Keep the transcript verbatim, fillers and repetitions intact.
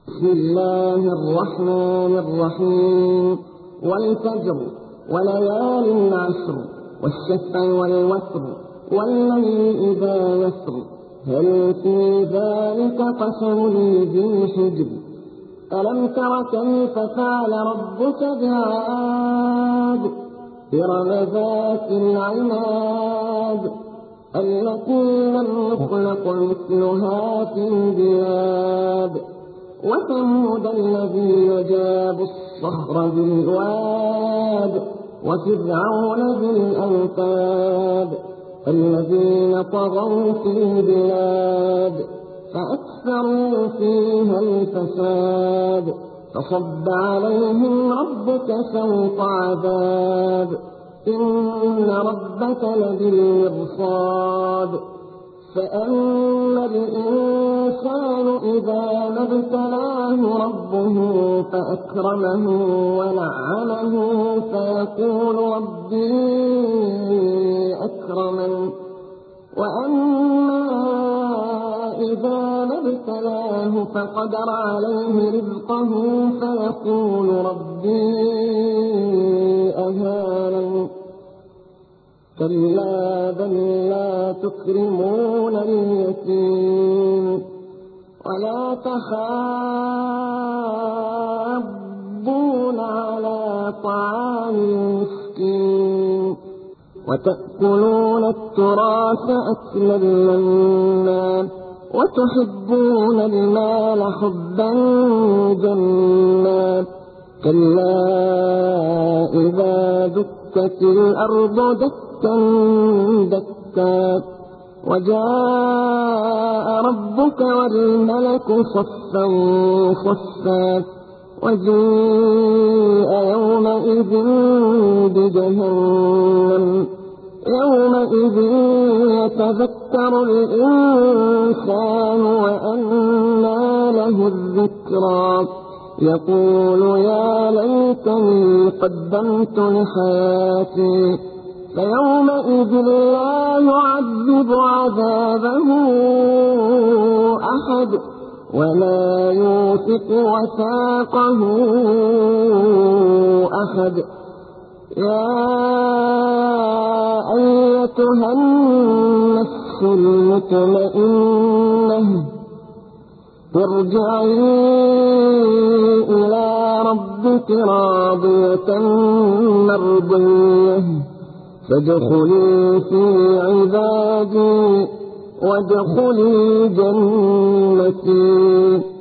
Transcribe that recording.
بسم الله الرحمن الرحيم والفجر وليال عشر والشفع والوتر والليل إذا يسر هل في ذلك قسم ذي حجر ألم تر كيف فعل ربك بعاد إرم ذات العماد التي لم يخلق مثلها في البلاد وثمود الذين جابوا الصخر بالواد وفرعون ذي الأوتاد الذين طغوا في البلاد فأكثروا فيها الفساد فصب عليهم ربك سوط عذاب إن ربك لبالمرصاد فأما الإنسان إذا ما ابتلاه ربه فأكرمه ونعمه فيقول ربي أكرمن وأما إذا ما ابتلاه فقدر عليه رزقه فيقول ربي أهانن كلا بل لا تكرمون اليتيم ولا تحاضون على طعام المسكين وتأكلون التراث أكلا لما وتحبون المال حبا جما كلا إذا دكت الأرض دكا دكا وجاء ربك والملك صفا صفا وجيء يومئذ بجهنم يومئذ يتذكر الإنسان وأنى له الذكرى يقول يا ليتني قدمت لحياتي فيومئذ لا يعذب عذابه أحد ولا يوثق وثاقه أحد يا أيتها النفس المطمئنة ارجعي إلى ربك راضية مرضية فادخلي في عبادي وادخلي جنتي.